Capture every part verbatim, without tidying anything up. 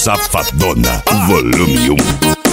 Safadona, volume um.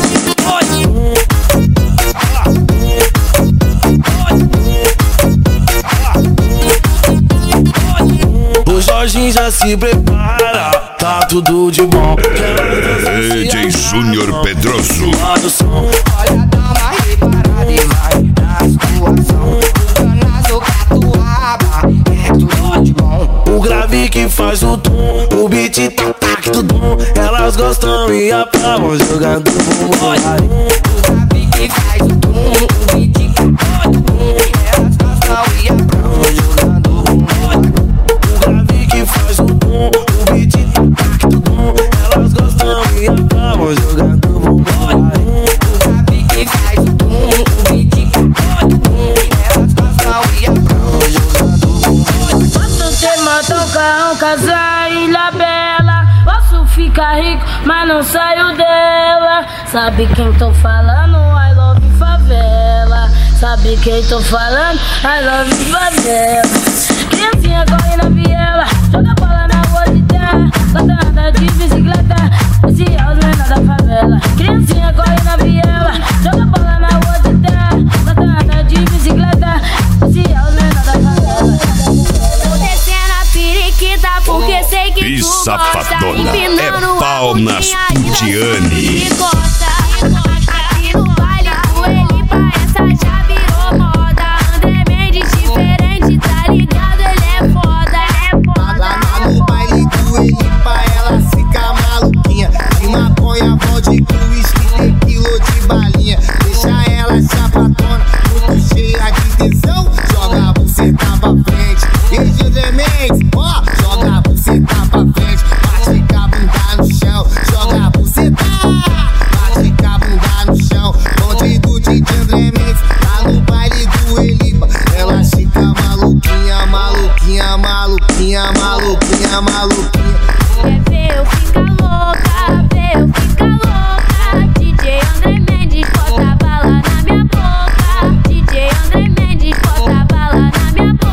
O Jorginho já se prepara, tá tudo de bom. D J Júnior Pedroso. Olha, dá uma reparada e vai na situação. Canazo, catuaba, é tudo de bom. O grave que faz o tom, o beat tá tac tudum. Elas gostam e aplaudem jogando bumbum. O grave que faz o tom, o beat tá tac tudum. Elas gostam e aplaudem jogando bumbum. O grave que faz o tom, o beat tá tac tudum. Elas gostam e aplaudem jogando bumbum. O grave que faz o tom, o beat tá tac tudum. Elas gostam e aplaudem jogando bumbum. Posso ter motor, carrão, casa, ilha bela. Posso ficar rico, mas não saio dela. Sabe quem tô falando? I love favela. Sabe quem tô falando? I love favela. Criancinha corre na viela, joga bola na rua de terra. Gota anda de bicicleta, esse é os menores da favela. Criancinha corre na viela, joga bola na rua de terra. Gota anda de bicicleta, esse é os menores da favela. Porque sei que E tu Safadona, gosta, é pau nas Putiane. Aqui no baile do Elipa, essa já virou moda. André Mendes diferente, tá ligado? Ele é foda, ele é foda. Lá no baile do Elipa, ela fica maluquinha. De maconha, vodka, whisky, tequila de balinha. Deixa ela chapadona, muito cheia de tesão. Joga a buceta pra frente. E de André Mendes, ó, joga a buceta pra frente. Bate com a bunda no chão, joga a buceta. Bate com a bunda no chão. Bonde do D J André Mendes, lá no baile do Elipa. Ela fica maluquinha, maluquinha, maluquinha, maluquinha, maluquinha. Quer ver eu ficar louca, ver eu ficar louca. D J André Mendes, bota bala na minha boca. D J André Mendes, bota bala na minha boca.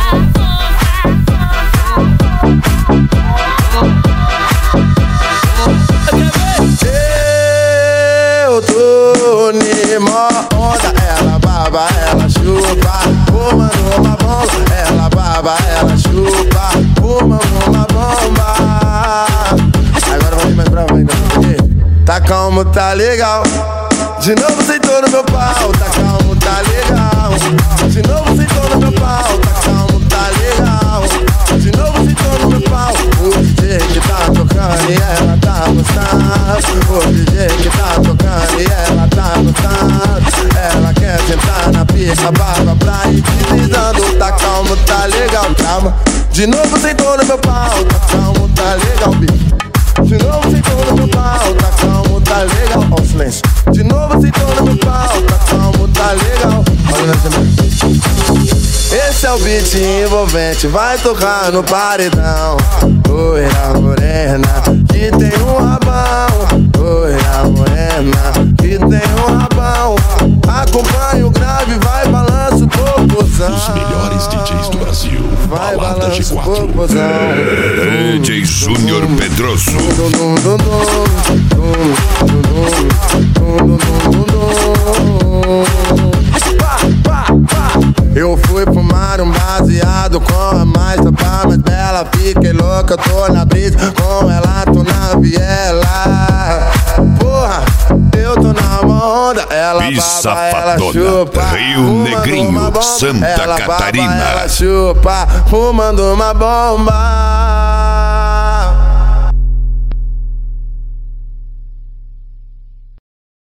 Eu tô numa onda, ela baba, ela chupa, fuma numa bomba, ela baba, ela chupa, fuma numa bomba. Agora vamos mais bravo ainda, tá calmo, tá legal. De novo sentou no meu pau, tá calmo, tá legal. De novo sentou no meu pau, tá calmo, tá legal. De novo sentou no meu pau. O D J que tá tocando e ela tá gostando. O D J que tá tocando e ela tá gostando. Ela quer sentar na pista, baba pra ir deslizando. Tá calmo, tá legal, calma. De novo sentou no meu pau, tá calmo, tá legal, bicho. De novo sentou no meu pau, tá calmo, tá legal. Ó, silêncio. De novo sentou no meu pau, tá calmo, tá legal. Olha na esse é o beat envolvente, vai tocar no paredão. Oi, a morena, que tem um rabão. Oi, a morena, que tem um rabão. Acompanha o grave, vai balanço, popozão. Os melhores D Js do Brasil. Vai Balada de balanço, quatro. popozão. D J Júnior Pedroso. Eu fui fumar um baseado com a mais tapa, mais bela. Fiquei louca, tô na brisa, com ela tô na viela. Porra, eu tô na onda, ela E baba, ela Safadona, chupa. Rio Fumando Negrinho, uma bomba, Santa ela Catarina. baba, ela chupa, fumando uma bomba.